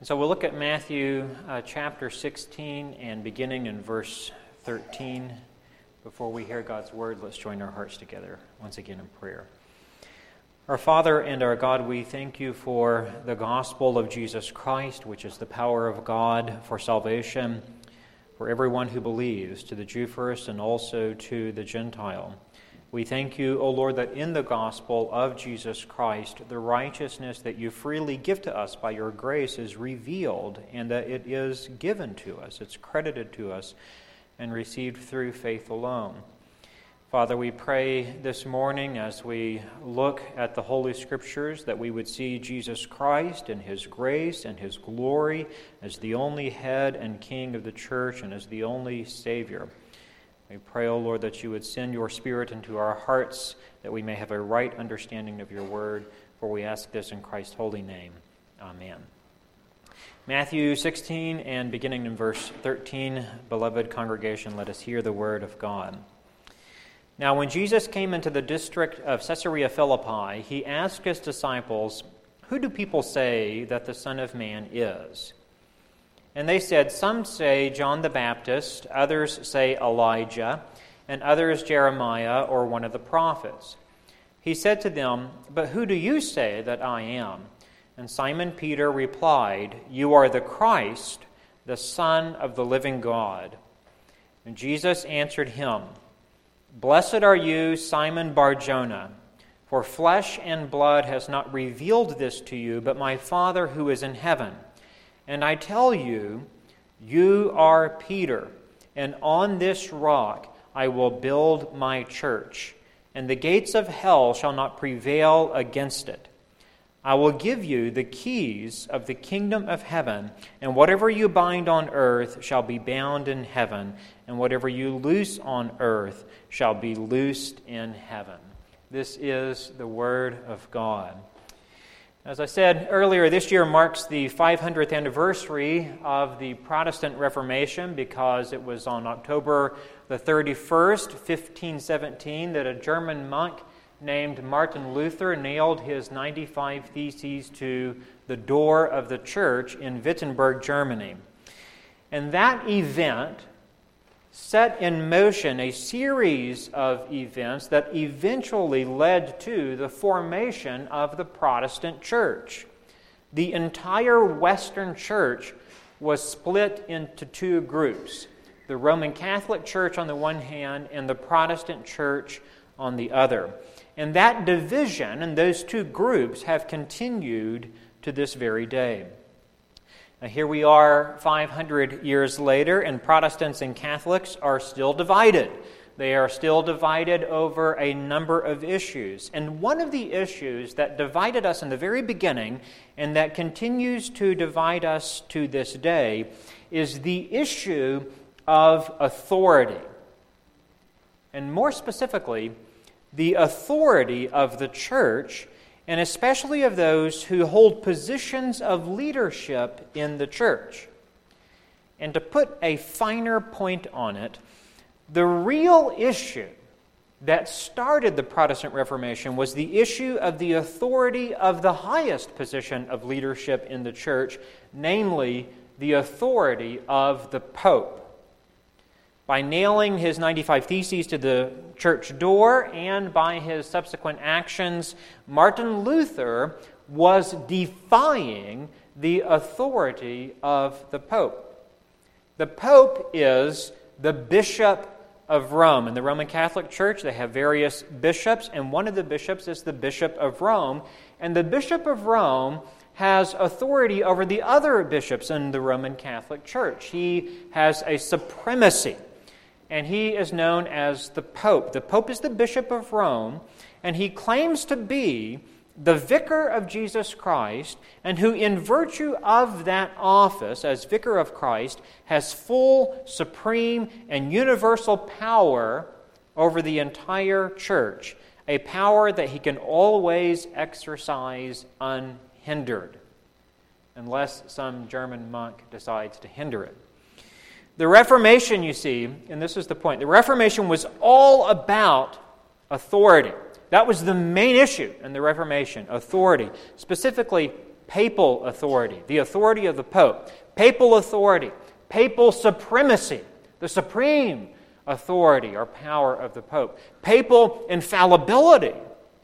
So we'll look at Matthew chapter 16 and beginning in verse 13. Before we hear God's word, let's join our hearts together once again in prayer. Our Father and our God, we thank you for the gospel of Jesus Christ, which is the power of God for salvation for everyone who believes, to the Jew first and also to the Gentile. We thank you, O Lord, that in the gospel of Jesus Christ, the righteousness that you freely give to us by your grace is revealed, and that it is given to us, it's credited to us, and received through faith alone. Father, we pray this morning as we look at the Holy Scriptures that we would see Jesus Christ and His grace and His glory as the only head and king of the church and as the only Savior. We pray, O Lord, that you would send your Spirit into our hearts, that we may have a right understanding of your word, for we ask this in Christ's holy name. Amen. Matthew 16 and beginning in verse 13, beloved congregation, let us hear the word of God. Now when Jesus came into the district of Caesarea Philippi, he asked his disciples, "Who do people say that the Son of Man is?" And they said, "Some say John the Baptist, others say Elijah, and others Jeremiah or one of the prophets." He said to them, "But who do you say that I am?" And Simon Peter replied, "You are the Christ, the Son of the living God." And Jesus answered him, "Blessed are you, Simon Bar-Jonah, for flesh and blood has not revealed this to you, but my Father who is in heaven. And I tell you, you are Peter, and on this rock I will build my church, and the gates of hell shall not prevail against it. I will give you the keys of the kingdom of heaven, and whatever you bind on earth shall be bound in heaven, and whatever you loose on earth shall be loosed in heaven." This is the word of God. As I said earlier, this year marks the 500th anniversary of the Protestant Reformation, because it was on October the 31st, 1517, that a German monk named Martin Luther nailed his 95 Theses to the door of the church in Wittenberg, Germany. And that event set in motion a series of events that eventually led to the formation of the Protestant Church. The entire Western Church was split into two groups: the Roman Catholic Church on the one hand and the Protestant Church on the other. And that division and those two groups have continued to this very day. Now, here we are 500 years later, and Protestants and Catholics are still divided. They are still divided over a number of issues. And one of the issues that divided us in the very beginning and that continues to divide us to this day is the issue of authority. And more specifically, the authority of the church, and especially of those who hold positions of leadership in the church. And to put a finer point on it, the real issue that started the Protestant Reformation was the issue of the authority of the highest position of leadership in the church, namely the authority of the Pope. By nailing his 95 Theses to the church door and by his subsequent actions, Martin Luther was defying the authority of the Pope. The Pope is the Bishop of Rome. In the Roman Catholic Church, they have various bishops, and one of the bishops is the Bishop of Rome. And the Bishop of Rome has authority over the other bishops in the Roman Catholic Church. He has a supremacy, and he is known as the Pope. The Pope is the Bishop of Rome, and he claims to be the vicar of Jesus Christ, and who in virtue of that office as vicar of Christ has full, supreme, and universal power over the entire church, a power that he can always exercise unhindered, unless some German monk decides to hinder it. The Reformation, you see, and this is the point, the Reformation was all about authority. That was the main issue in the Reformation, authority, specifically papal authority, the authority of the Pope. Papal authority, papal supremacy, the supreme authority or power of the Pope. Papal infallibility.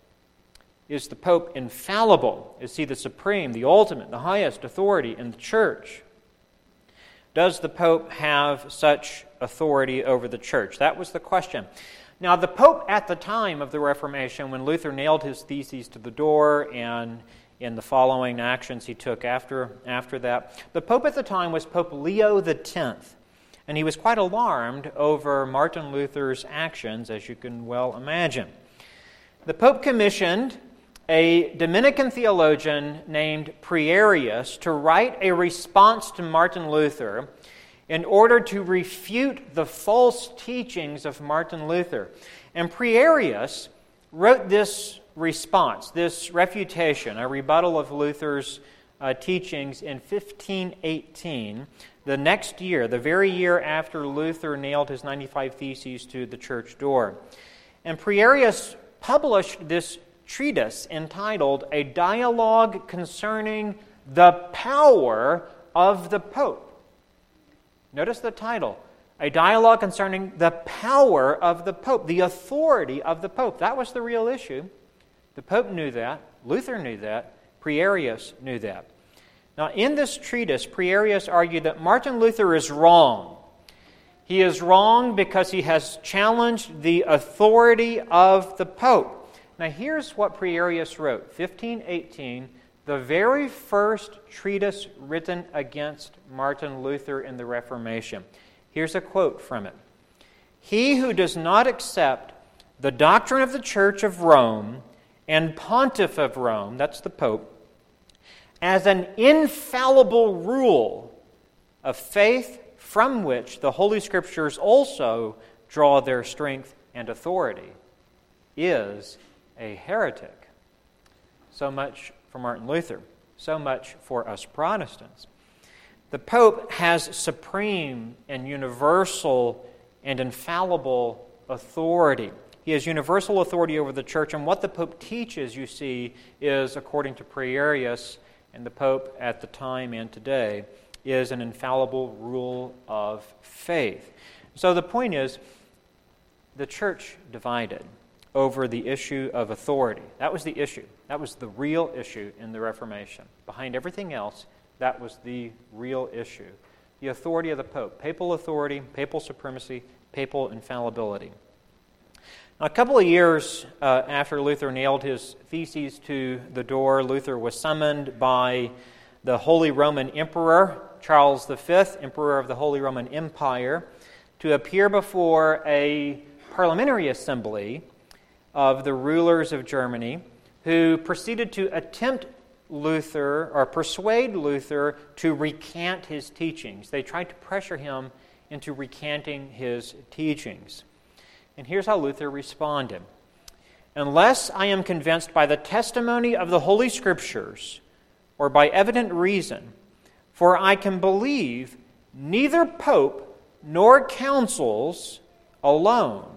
Is the Pope infallible? Is he the supreme, the ultimate, the highest authority in the Church? Does the Pope have such authority over the Church? That was the question. Now, the Pope at the time of the Reformation, when Luther nailed his theses to the door and in the following actions he took after that, the Pope at the time was Pope Leo X, and he was quite alarmed over Martin Luther's actions, as you can well imagine. The Pope commissioned a Dominican theologian named Prierius to write a response to Martin Luther in order to refute the false teachings of Martin Luther. And Prierius wrote this response, this refutation, a rebuttal of Luther's teachings in 1518, the next year, the very year after Luther nailed his 95 Theses to the church door. And Prierius published this treatise entitled A Dialogue Concerning the Power of the Pope. Notice the title, A Dialogue Concerning the Power of the Pope, the authority of the Pope. That was the real issue. The Pope knew that. Luther knew that. Prierius knew that. Now, in this treatise, Prierius argued that Martin Luther is wrong. He is wrong because he has challenged the authority of the Pope. Now, here's what Prierius wrote, 1518, the very first treatise written against Martin Luther in the Reformation. Here's a quote from it. He who does not accept the doctrine of the Church of Rome and Pontiff of Rome, that's the Pope, as an infallible rule of faith from which the Holy Scriptures also draw their strength and authority, is a heretic. So much for Martin Luther. So much for us Protestants. The Pope has supreme and universal and infallible authority. He has universal authority over the Church, and what the Pope teaches, you see, is, according to Prierius and the Pope at the time and today, is an infallible rule of faith. So the point is, the Church divided over the issue of authority. That was the issue. That was the real issue in the Reformation. Behind everything else, that was the real issue. The authority of the Pope. Papal authority, papal supremacy, papal infallibility. Now, a couple of years after Luther nailed his theses to the door, Luther was summoned by the Holy Roman Emperor, Charles V, Emperor of the Holy Roman Empire, to appear before a parliamentary assembly of the rulers of Germany, who proceeded to attempt Luther, or persuade Luther, to recant his teachings. They tried to pressure him into recanting his teachings. And here's how Luther responded. Unless I am convinced by the testimony of the Holy Scriptures, or by evident reason, for I can believe neither Pope nor councils alone,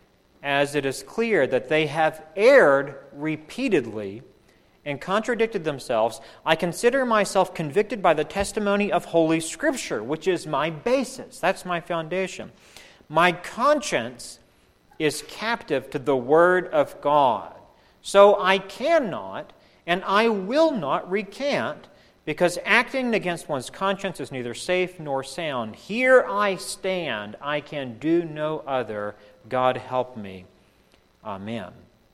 as it is clear that they have erred repeatedly and contradicted themselves, I consider myself convicted by the testimony of Holy Scripture, which is my basis. That's my foundation. My conscience is captive to the Word of God. So I cannot and I will not recant, because acting against one's conscience is neither safe nor sound. Here I stand. I can do no other. God help me. Amen.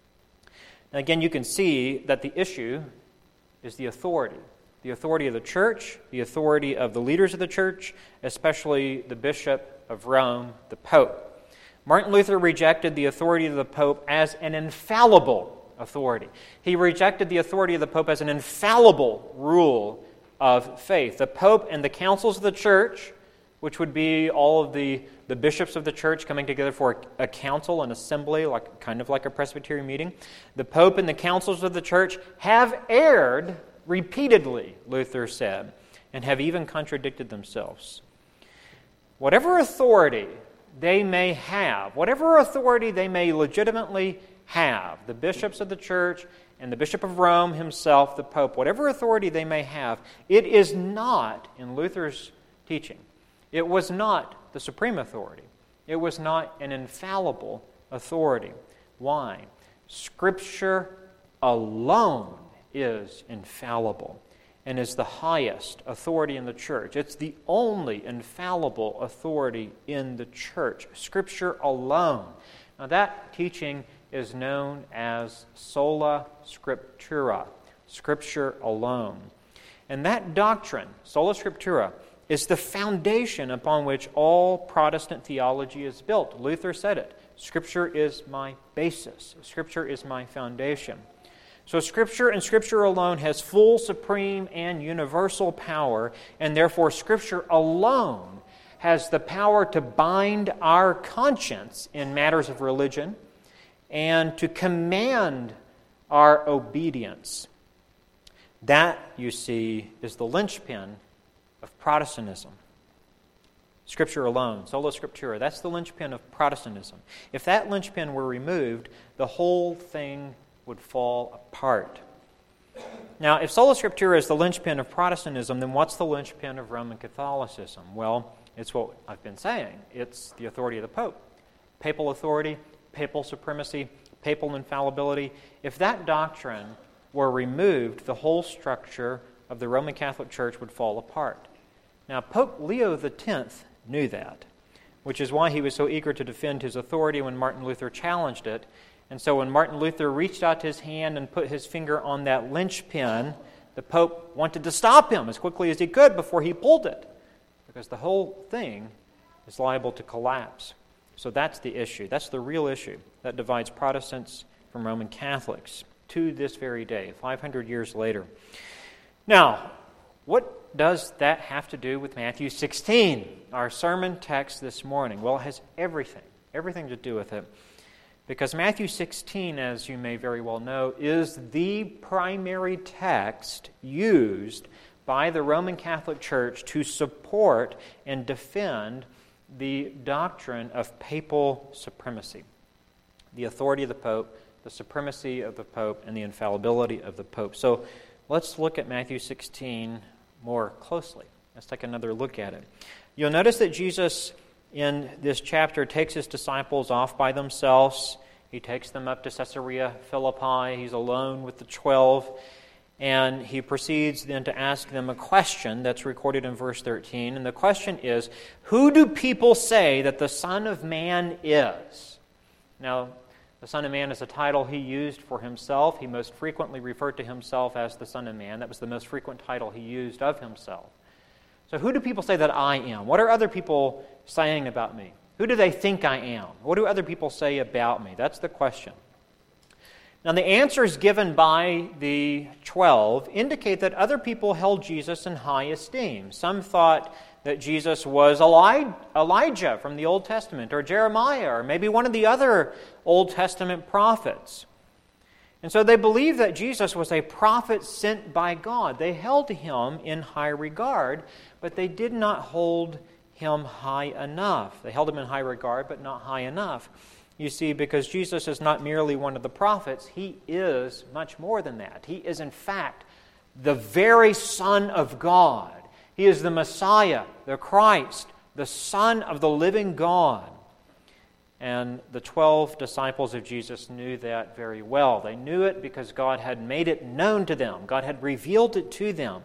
And again, you can see that the issue is the authority of the church, the authority of the leaders of the church, especially the Bishop of Rome, the Pope. Martin Luther rejected the authority of the Pope as an infallible authority. He rejected the authority of the Pope as an infallible rule of faith. The Pope and the councils of the church, which would be all of the bishops of the church coming together for a council, an assembly, kind of like a Presbyterian meeting. The Pope and the councils of the church have erred repeatedly, Luther said, and have even contradicted themselves. Whatever authority they may have, whatever authority they may legitimately have, the bishops of the church and the Bishop of Rome himself, the Pope, whatever authority they may have, it is not, in Luther's teaching, it was not the supreme authority. It was not an infallible authority. Why? Scripture alone is infallible and is the highest authority in the church. It's the only infallible authority in the church. Scripture alone. Now that teaching is known as sola scriptura, Scripture alone. And that doctrine, sola scriptura, is the foundation upon which all Protestant theology is built. Luther said it. Scripture is my basis. Scripture is my foundation. So Scripture and Scripture alone has full, supreme, and universal power, and therefore Scripture alone has the power to bind our conscience in matters of religion and to command our obedience. That, you see, is the linchpin of Protestantism. Scripture alone, sola scriptura, that's the linchpin of Protestantism. If that linchpin were removed, the whole thing would fall apart. Now, if sola scriptura is the linchpin of Protestantism, then what's the linchpin of Roman Catholicism? Well, it's what I've been saying. It's the authority of the Pope. Papal authority, papal supremacy, papal infallibility. If that doctrine were removed, the whole structure of the Roman Catholic Church would fall apart. Now, Pope Leo X knew that, which is why he was so eager to defend his authority when Martin Luther challenged it. And so when Martin Luther reached out his hand and put his finger on that linchpin, the Pope wanted to stop him as quickly as he could before he pulled it, because the whole thing is liable to collapse. So that's the issue. That's the real issue that divides Protestants from Roman Catholics to this very day, 500 years later. Now, what does that have to do with Matthew 16, our sermon text this morning? Well, it has everything to do with it. Because Matthew 16, as you may very well know, is the primary text used by the Roman Catholic Church to support and defend the doctrine of papal supremacy, the authority of the Pope, the supremacy of the Pope, and the infallibility of the Pope. So let's look at Matthew 16 more closely. Let's take another look at it. You'll notice that Jesus in this chapter takes his disciples off by themselves. He takes them up to Caesarea Philippi. He's alone with the 12. And he proceeds then to ask them a question that's recorded in verse 13. And the question is, who do people say that the Son of Man is? Now, the Son of Man is a title he used for himself. He most frequently referred to himself as the Son of Man. That was the most frequent title he used of himself. So who do people say that I am? What are other people saying about me? Who do they think I am? What do other people say about me? That's the question. Now, the answers given by the 12 indicate that other people held Jesus in high esteem. Some thought that Jesus was Elijah from the Old Testament, or Jeremiah, or maybe one of the other Old Testament prophets. And so they believed that Jesus was a prophet sent by God. They held him in high regard, but they did not hold him high enough. They held him in high regard, but not high enough. You see, because Jesus is not merely one of the prophets, he is much more than that. He is, in fact, the very Son of God. He is the Messiah, the Christ, the Son of the living God. And the 12 disciples of Jesus knew that very well. They knew it because God had made it known to them. God had revealed it to them.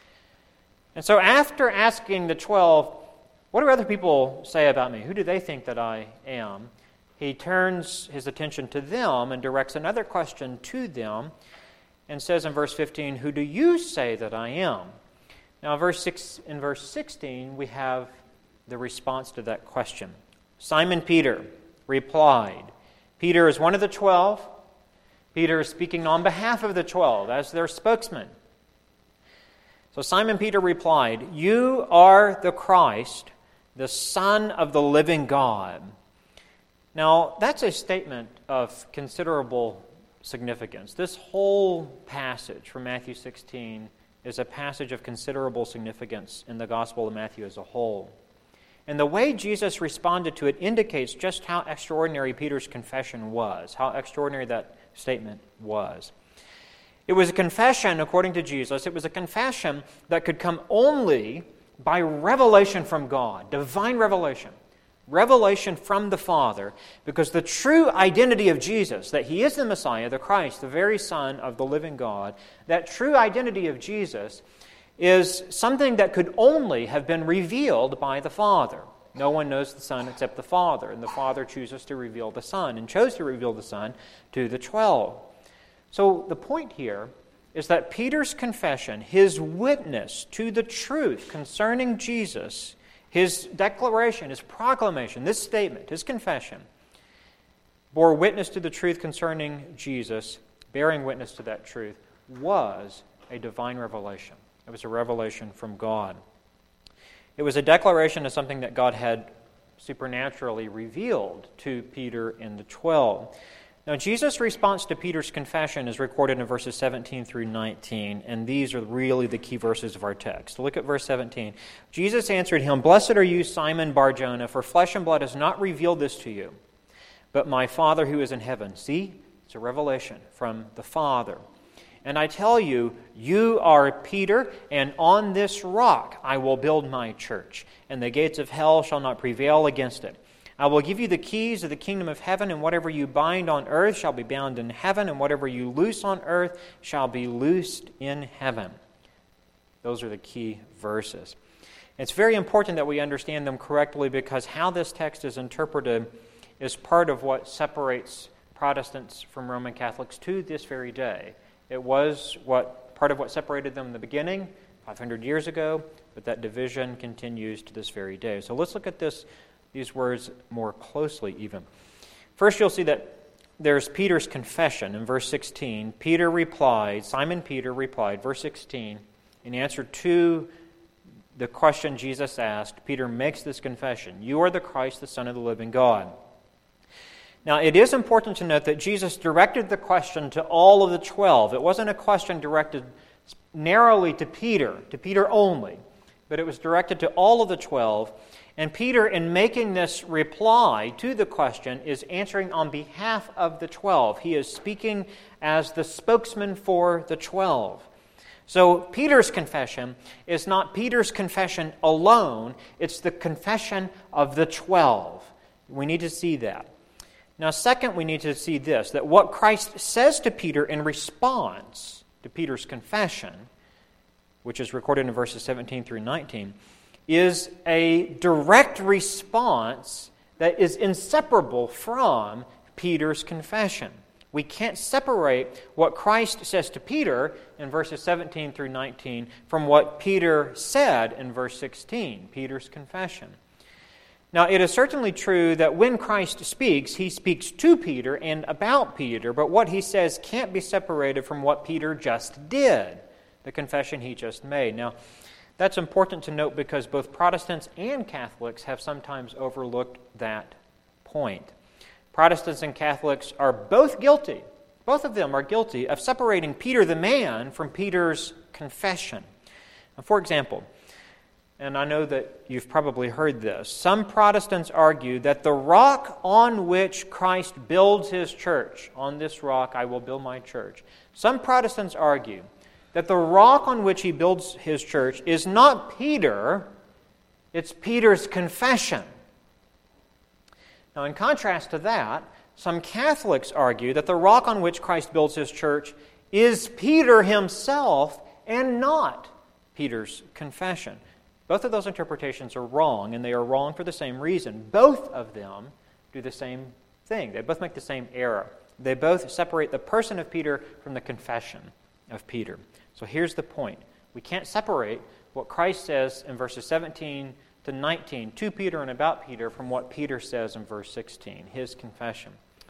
And so after asking the 12, what do other people say about me? Who do they think that I am? He turns his attention to them and directs another question to them and says in verse 15, who do you say that I am? Now, in verse 16, we have the response to that question. Simon Peter replied. Peter is one of the 12. Peter is speaking on behalf of the 12 as their spokesman. So Simon Peter replied, you are the Christ, the Son of the living God. Now, that's a statement of considerable significance. This whole passage from Matthew 16 is a passage of considerable significance in the Gospel of Matthew as a whole. And the way Jesus responded to it indicates just how extraordinary Peter's confession was, how extraordinary that statement was. It was a confession, according to Jesus, it was a confession that could come only by revelation from God, divine revelation. Revelation from the Father, because the true identity of Jesus, that He is the Messiah, the Christ, the very Son of the living God, that true identity of Jesus is something that could only have been revealed by the Father. No one knows the Son except the Father, and the Father chooses to reveal the Son, and chose to reveal the Son to the 12. So the point here is that Peter's confession, his witness to the truth concerning Jesus, his declaration, his proclamation, this statement, his confession, bore witness to the truth concerning Jesus, bearing witness to that truth, was a divine revelation. It was a revelation from God. It was a declaration of something that God had supernaturally revealed to Peter and the 12. Now, Jesus' response to Peter's confession is recorded in verses 17 through 19, and these are really the key verses of our text. Look at verse 17. Jesus answered him, "Blessed are you, Simon Bar-Jonah, for flesh and blood has not revealed this to you, but my Father who is in heaven." See, it's a revelation from the Father. "And I tell you, you are Peter, and on this rock I will build my church, and the gates of hell shall not prevail against it. I will give you the keys of the kingdom of heaven, and whatever you bind on earth shall be bound in heaven, and whatever you loose on earth shall be loosed in heaven." Those are the key verses. It's very important that we understand them correctly, because how this text is interpreted is part of what separates Protestants from Roman Catholics to this very day. It was part of what separated them in the beginning, 500 years ago, but that division continues to this very day. So let's look at these words more closely even. First, you'll see that there's Peter's confession in verse 16. Simon Peter replied, verse 16, in answer to the question Jesus asked, Peter makes this confession: "You are the Christ, the Son of the living God." Now, it is important to note that Jesus directed the question to all of the 12. It wasn't a question directed narrowly to Peter only, but it was directed to all of the 12. And Peter, in making this reply to the question, is answering on behalf of the 12. He is speaking as the spokesman for the 12. So Peter's confession is not Peter's confession alone, it's the confession of the 12. We need to see that. Now, second, we need to see this, that what Christ says to Peter in response to Peter's confession, which is recorded in verses 17 through 19, is a direct response that is inseparable from Peter's confession. We can't separate what Christ says to Peter in verses 17 through 19 from what Peter said in verse 16, Peter's confession. Now, it is certainly true that when Christ speaks, He speaks to Peter and about Peter, but what He says can't be separated from what Peter just did, the confession he just made. Now, that's important to note because both Protestants and Catholics have sometimes overlooked that point. Protestants and Catholics are both of them are guilty of separating Peter the man from Peter's confession. Now, for example, and I know that you've probably heard this, some Protestants argue that the rock on which Christ builds His church, on this rock I will build my church. Some Protestants argue that the rock on which He builds His church is not Peter, it's Peter's confession. Now, in contrast to that, some Catholics argue that the rock on which Christ builds His church is Peter himself and not Peter's confession. Both of those interpretations are wrong, and they are wrong for the same reason. Both of them do the same thing. They both make the same error. They both separate the person of Peter from the confession of Peter. So here's the point. We can't separate what Christ says in verses 17 to 19 to Peter and about Peter from what Peter says in verse 16, his confession.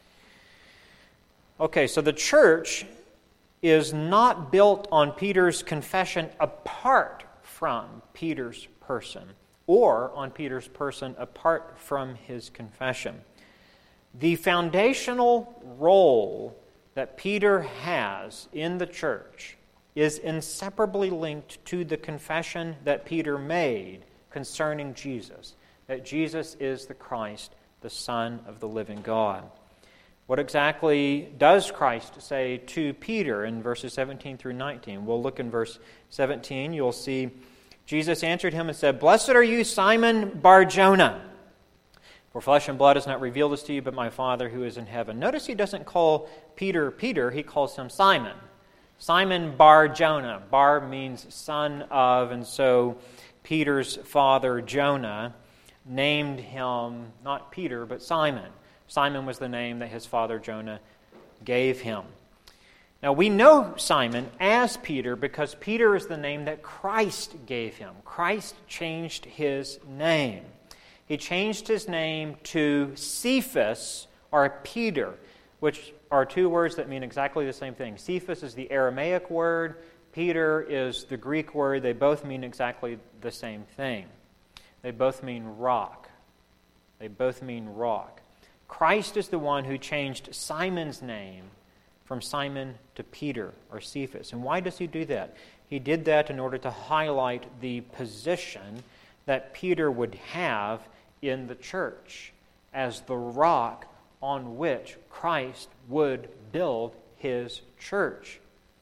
Okay, so the church is not built on Peter's confession apart from Peter's person, or on Peter's person apart from his confession. The foundational role that Peter has in the church is inseparably linked to the confession that Peter made concerning Jesus, that Jesus is the Christ, the Son of the living God. What exactly does Christ say to Peter in verses 17 through 19? We'll look in verse 17. You'll see Jesus answered him and said, "Blessed are you, Simon Bar-Jonah, for flesh and blood has not revealed this to you, but my Father who is in heaven." Notice he doesn't call Peter Peter, he calls him Simon. Simon Bar-Jonah. Bar means son of, and so Peter's father Jonah named him not Peter, but Simon. Simon was the name that his father Jonah gave him. Now we know Simon as Peter because Peter is the name that Christ gave him. Christ changed his name. He changed his name to Cephas, or Peter, which are two words that mean exactly the same thing. Cephas is the Aramaic word. Peter is the Greek word. They both mean exactly the same thing. They both mean rock. They both mean rock. Christ is the one who changed Simon's name from Simon to Peter, or Cephas. And why does he do that? He did that in order to highlight the position that Peter would have in the church as the rock on which Christ would build his church.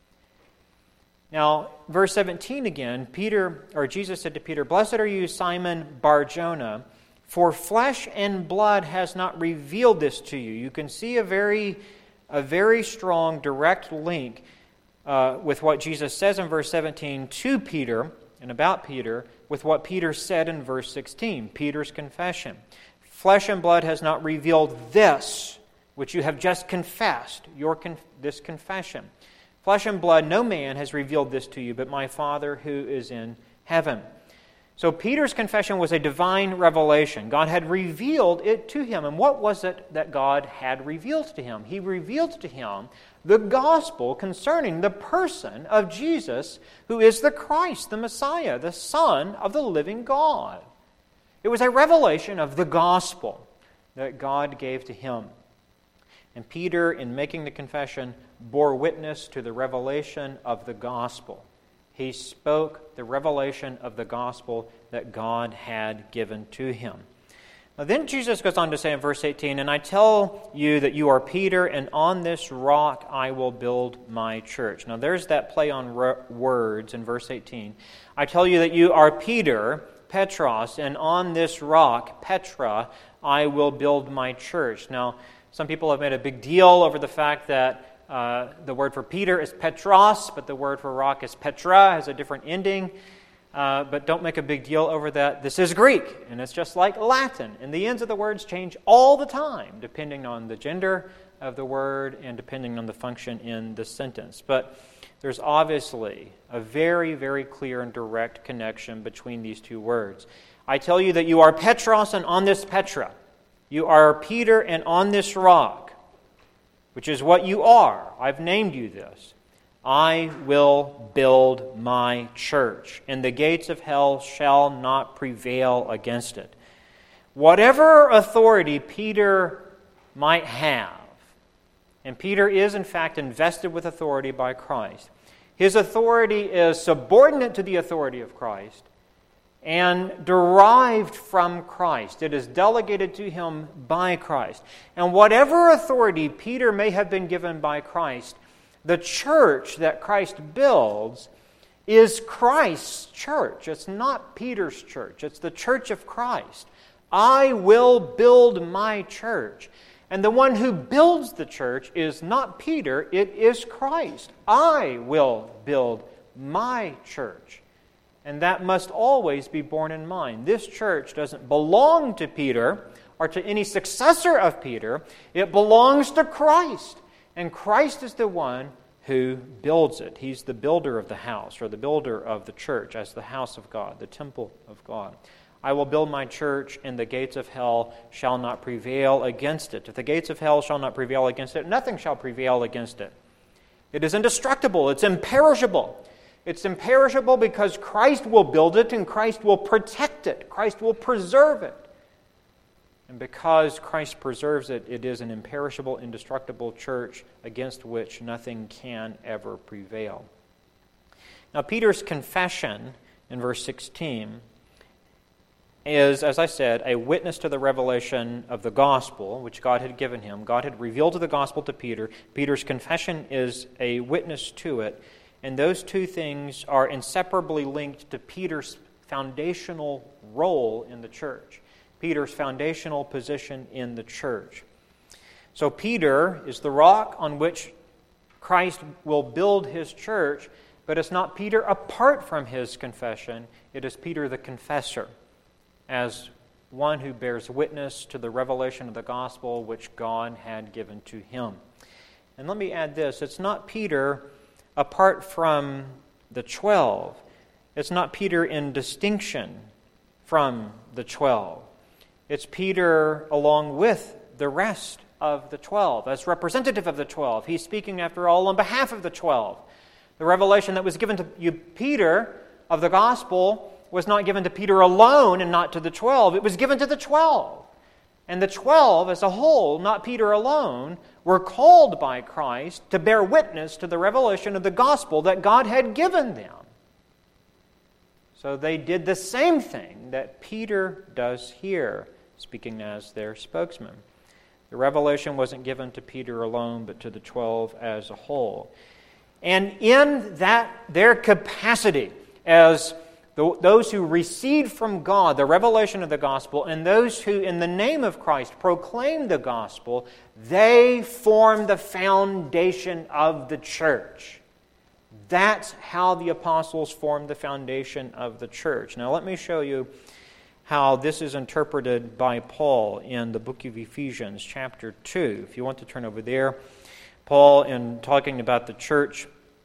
Now, verse 17 again, Jesus said to Peter, "Blessed are you, Simon Bar-Jonah, for flesh and blood has not revealed this to you." You can see a very strong direct link with what Jesus says in verse 17 to Peter and about Peter with what Peter said in verse 16, Peter's confession. Flesh and blood has not revealed this, which you have just confessed, this confession. Flesh and blood, no man has revealed this to you, but my Father who is in heaven. So Peter's confession was a divine revelation. God had revealed it to him. And what was it that God had revealed to him? He revealed to him the gospel concerning the person of Jesus, who is the Christ, the Messiah, the Son of the living God. It was a revelation of the gospel that God gave to him. And Peter, in making the confession, bore witness to the revelation of the gospel. He spoke the revelation of the gospel that God had given to him. Now, then Jesus goes on to say in verse 18, "And I tell you that you are Peter, and on this rock I will build my church." Now there's that play on words in verse 18. "I tell you that you are Peter, Petros, and on this rock, Petra, I will build my church." Now, some people have made a big deal over the fact that the word for Peter is Petros, but the word for rock is Petra, has a different ending. But don't make a big deal over that. This is Greek, and it's just like Latin. And the ends of the words change all the time, depending on the gender of the word and depending on the function in the sentence. But there's obviously a very, very clear and direct connection between these two words. "I tell you that you are Petros, and on this Petra. You are Peter, and on this rock, which is what you are. I've named you this. I will build my church, and the gates of hell shall not prevail against it." Whatever authority Peter might have, and Peter is in fact invested with authority by Christ, his authority is subordinate to the authority of Christ and derived from Christ. It is delegated to him by Christ. And whatever authority Peter may have been given by Christ, the church that Christ builds is Christ's church. It's not Peter's church. It's the church of Christ. I will build my church. And the one who builds the church is not Peter, it is Christ. I will build my church. And that must always be borne in mind. This church doesn't belong to Peter or to any successor of Peter. It belongs to Christ. And Christ is the one who builds it. He's the builder of the house, or the builder of the church as the house of God, the temple of God. I will build my church, and the gates of hell shall not prevail against it. If the gates of hell shall not prevail against it, nothing shall prevail against it. It is indestructible. It's imperishable. It's imperishable because Christ will build it, and Christ will protect it. Christ will preserve it. And because Christ preserves it, it is an imperishable, indestructible church against which nothing can ever prevail. Now, Peter's confession in verse 16 is, as I said, a witness to the revelation of the gospel, which God had given him. God had revealed the gospel to Peter. Peter's confession is a witness to it. And those two things are inseparably linked to Peter's foundational role in the church, Peter's foundational position in the church. So Peter is the rock on which Christ will build his church, but it's not Peter apart from his confession. It is Peter the confessor, as one who bears witness to the revelation of the gospel which God had given to him. And let me add this. It's not Peter apart from the 12. It's not Peter in distinction from the 12. It's Peter along with the rest of the 12, as representative of the 12. He's speaking, after all, on behalf of the 12. The revelation that was given to you, Peter, of the gospel was not given to Peter alone and not to the 12. It was given to the 12. And the 12 as a whole, not Peter alone, were called by Christ to bear witness to the revelation of the gospel that God had given them. So they did the same thing that Peter does here, speaking as their spokesman. The revelation wasn't given to Peter alone, but to the 12 as a whole. And in that, their capacity as those who received from God the revelation of the gospel, and those who, in the name of Christ, proclaim the gospel, they form the foundation of the church. That's how the apostles formed the foundation of the church. Now, let me show you how this is interpreted by Paul in the book of Ephesians, chapter 2. If you want to turn over there, Paul, in talking about the church,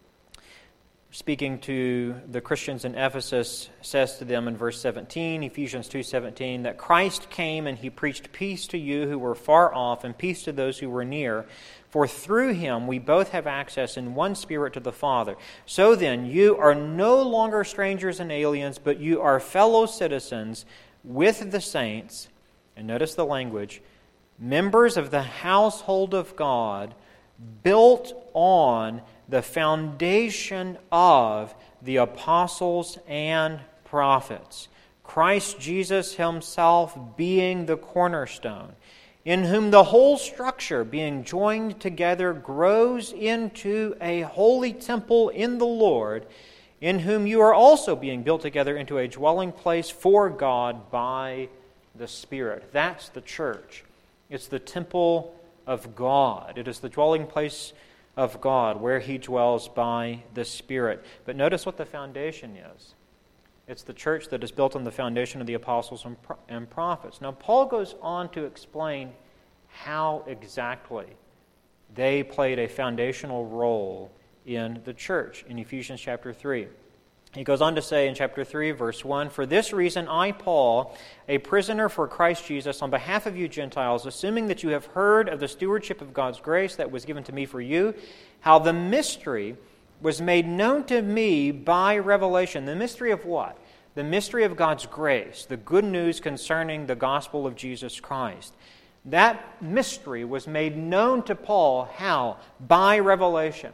speaking to the Christians in Ephesus, says to them in verse 17, Ephesians 2:17, that Christ came and he preached peace to you who were far off and peace to those who were near. For through him we both have access in one Spirit to the Father. So then, you are no longer strangers and aliens, but you are fellow citizens with the saints, and notice the language, members of the household of God, built on the foundation of the apostles and prophets, Christ Jesus himself being the cornerstone, in whom the whole structure, being joined together, grows into a holy temple in the Lord, in whom you are also being built together into a dwelling place for God by the Spirit. That's the church. It's the temple of God. It is the dwelling place of God where he dwells by the Spirit. But notice what the foundation is. It's the church that is built on the foundation of the apostles and prophets. Now, Paul goes on to explain how exactly they played a foundational role in the church in Ephesians chapter 3. He goes on to say in chapter 3, verse 1, For this reason I, Paul, a prisoner for Christ Jesus, on behalf of you Gentiles, assuming that you have heard of the stewardship of God's grace that was given to me for you, how the mystery was made known to me by revelation. The mystery of what? The mystery of God's grace, the good news concerning the gospel of Jesus Christ. That mystery was made known to Paul, how? By revelation.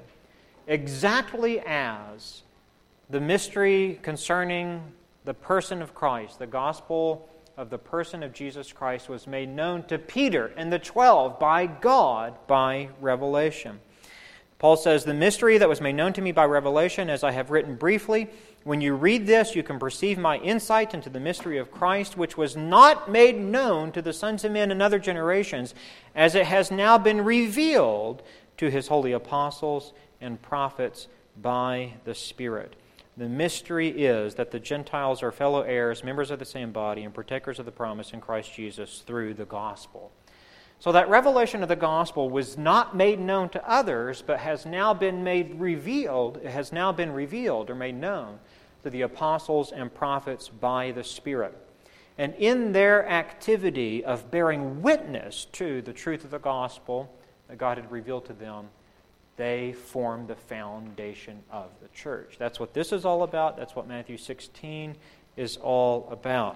Exactly as the mystery concerning the person of Christ, the gospel of the person of Jesus Christ, was made known to Peter and the 12 by God by revelation. Paul says, the mystery that was made known to me by revelation, as I have written briefly, when you read this, you can perceive my insight into the mystery of Christ, which was not made known to the sons of men in other generations, as it has now been revealed to his holy apostles and prophets by the Spirit. The mystery is that the Gentiles are fellow heirs, members of the same body, and partakers of the promise in Christ Jesus through the gospel. So that revelation of the gospel was not made known to others, but has now been revealed or made known to the apostles and prophets by the Spirit. And in their activity of bearing witness to the truth of the gospel that God had revealed to them, they form the foundation of the church. That's what this is all about. That's what Matthew 16 is all about.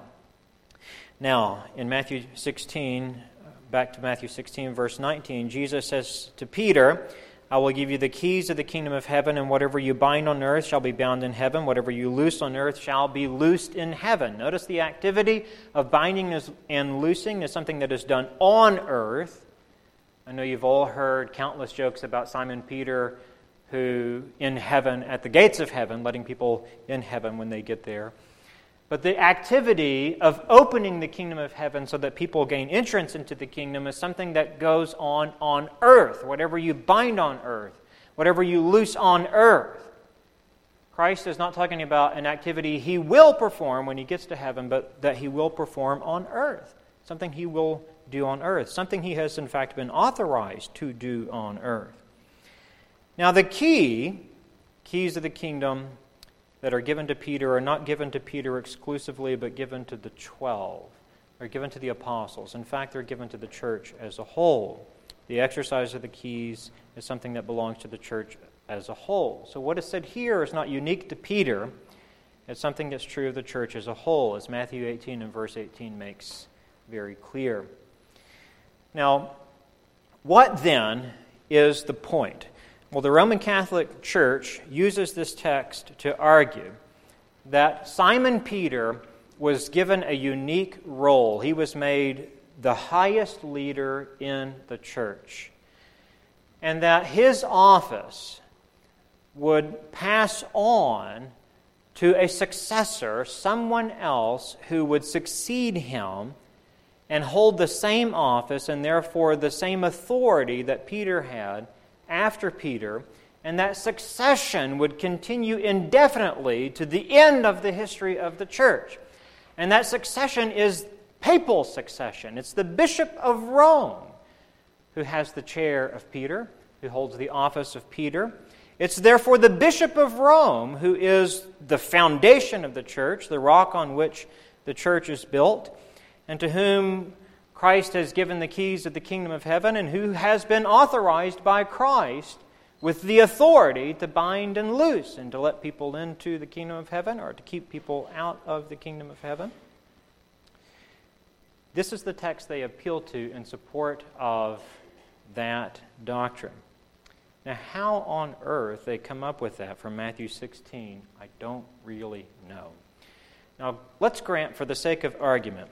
Now, in Matthew 16, back to Matthew 16, verse 19, Jesus says to Peter, I will give you the keys of the kingdom of heaven, and whatever you bind on earth shall be bound in heaven. Whatever you loose on earth shall be loosed in heaven. Notice the activity of binding and loosing is something that is done on earth. I know you've all heard countless jokes about Simon Peter, who in heaven, at the gates of heaven, letting people in heaven when they get there. But the activity of opening the kingdom of heaven so that people gain entrance into the kingdom is something that goes on earth. Whatever you bind on earth, whatever you loose on earth. Christ is not talking about an activity He will perform when He gets to heaven, but that He will perform on earth. Something He will do on earth. Something He has in fact been authorized to do on earth. Now the keys of the kingdom that are given to Peter are not given to Peter exclusively, but given to the 12. They're given to the apostles. In fact, they're given to the church as a whole. The exercise of the keys is something that belongs to the church as a whole. So what is said here is not unique to Peter. It's something that's true of the church as a whole, as Matthew 18 and verse 18 makes very clear. Now, what then is the point? Well, the Roman Catholic Church uses this text to argue that Simon Peter was given a unique role. He was made the highest leader in the church, and that his office would pass on to a successor, someone else who would succeed him and hold the same office and therefore the same authority that Peter had after Peter, and that succession would continue indefinitely to the end of the history of the church. And that succession is papal succession. It's the Bishop of Rome who has the chair of Peter, who holds the office of Peter. It's therefore the Bishop of Rome who is the foundation of the church, the rock on which the church is built, and to whom Christ has given the keys of the kingdom of heaven, and who has been authorized by Christ with the authority to bind and loose and to let people into the kingdom of heaven or to keep people out of the kingdom of heaven. This is the text they appeal to in support of that doctrine. Now, how on earth they come up with that from Matthew 16, I don't really know. Now, let's grant for the sake of argument,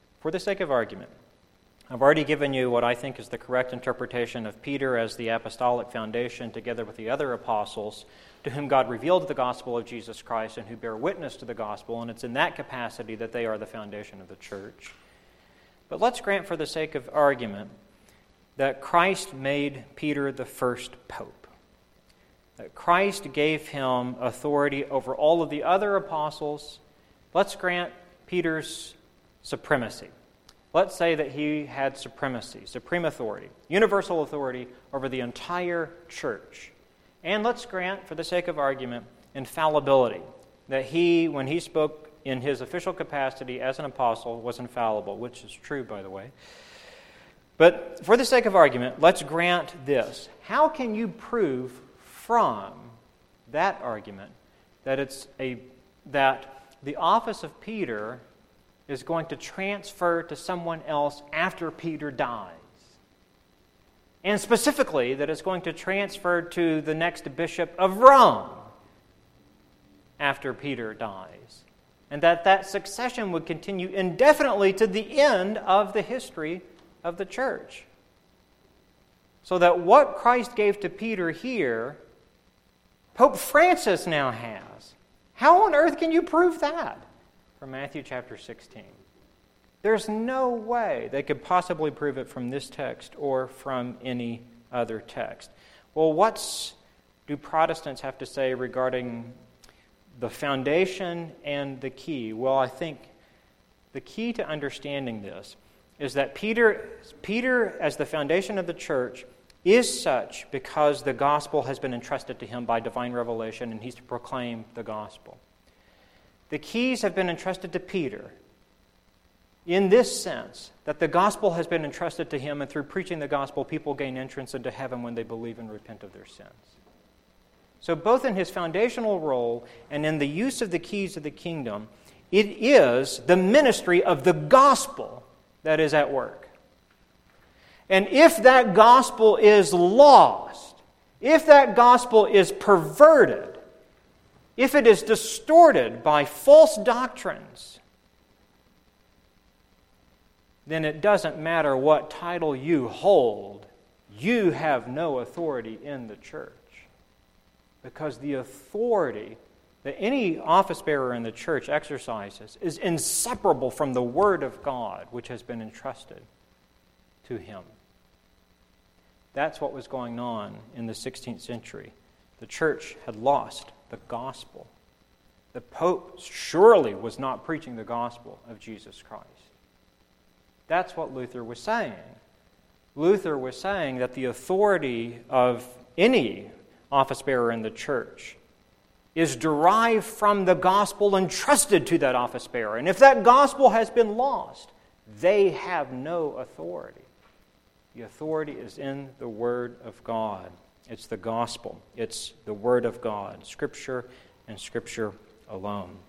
I've already given you what I think is the correct interpretation of Peter as the apostolic foundation, together with the other apostles to whom God revealed the gospel of Jesus Christ and who bear witness to the gospel, and it's in that capacity that they are the foundation of the church. But let's grant for the sake of argument that Christ made Peter the first pope, that Christ gave him authority over all of the other apostles. Let's grant Peter's supremacy. Let's say that he had supremacy, supreme authority, universal authority over the entire church. And let's grant, for the sake of argument, infallibility, that he, when he spoke in his official capacity as an apostle, was infallible, which is true, by the way. But for the sake of argument, let's grant this. How can you prove from that argument that that the office of Peter is going to transfer to someone else after Peter dies? And specifically, that it's going to transfer to the next bishop of Rome after Peter dies. And that succession would continue indefinitely to the end of the history of the church. So that what Christ gave to Peter here, Pope Francis now has. How on earth can you prove that? From Matthew chapter 16. There's no way they could possibly prove it from this text or from any other text. Well, what do Protestants have to say regarding the foundation and the key? Well, I think the key to understanding this is that Peter, as the foundation of the church, is such because the gospel has been entrusted to him by divine revelation, and he's to proclaim the gospel. The keys have been entrusted to Peter in this sense, that the gospel has been entrusted to him, and through preaching the gospel, people gain entrance into heaven when they believe and repent of their sins. So both in his foundational role and in the use of the keys of the kingdom, it is the ministry of the gospel that is at work. And if that gospel is lost, if that gospel is perverted, if it is distorted by false doctrines, then it doesn't matter what title you hold, you have no authority in the church. Because the authority that any office bearer in the church exercises is inseparable from the Word of God, which has been entrusted to him. That's what was going on in the 16th century. The church had lost the gospel. The Pope surely was not preaching the gospel of Jesus Christ. That's what Luther was saying. Luther was saying that the authority of any office bearer in the church is derived from the gospel entrusted to that office bearer. And if that gospel has been lost, they have no authority. The authority is in the Word of God. It's the gospel. It's the Word of God, Scripture and Scripture alone.